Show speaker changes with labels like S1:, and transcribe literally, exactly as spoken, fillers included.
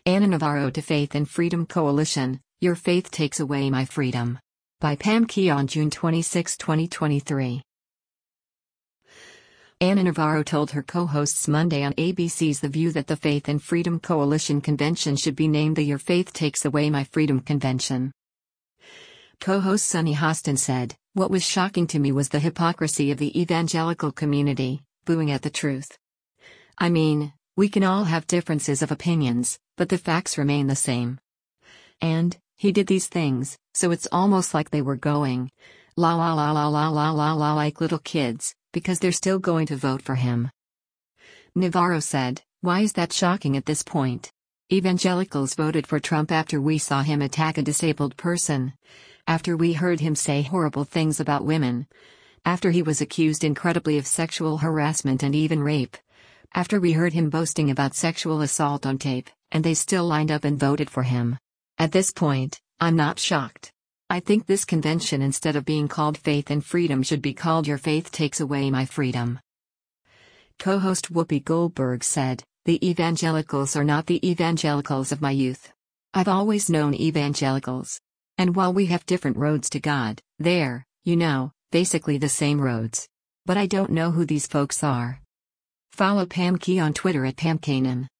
S1: Ana Navarro to Faith and Freedom Coalition, Your Faith Takes Away My Freedom. By Pam Keon, June twenty-sixth, twenty twenty-three. Ana Navarro told her co-hosts Monday on A B C's The View that the Faith and Freedom Coalition Convention should be named the Your Faith Takes Away My Freedom Convention. Co-host Sunny Hostin said, "What was shocking to me was the hypocrisy of the evangelical community, booing at the truth. I mean, we can all have differences of opinions, but the facts remain the same. And, he did these things, so it's almost like they were going, la la la la la la la la like little kids, because they're still going to vote for him." Navarro said, "Why is that shocking at this point? Evangelicals voted for Trump after we saw him attack a disabled person, after we heard him say horrible things about women, after he was accused incredibly of sexual harassment and even rape, after we heard him boasting about sexual assault on tape, and they still lined up and voted for him. At this point, I'm not shocked. I think this convention, instead of being called Faith and Freedom, should be called Your Faith Takes Away My Freedom." Co-host Whoopi Goldberg said, "The evangelicals are not the evangelicals of my youth. I've always known evangelicals. And while we have different roads to God, they're, you know, basically the same roads. But I don't know who these folks are." Follow Pam Key on Twitter at Pam Kanan.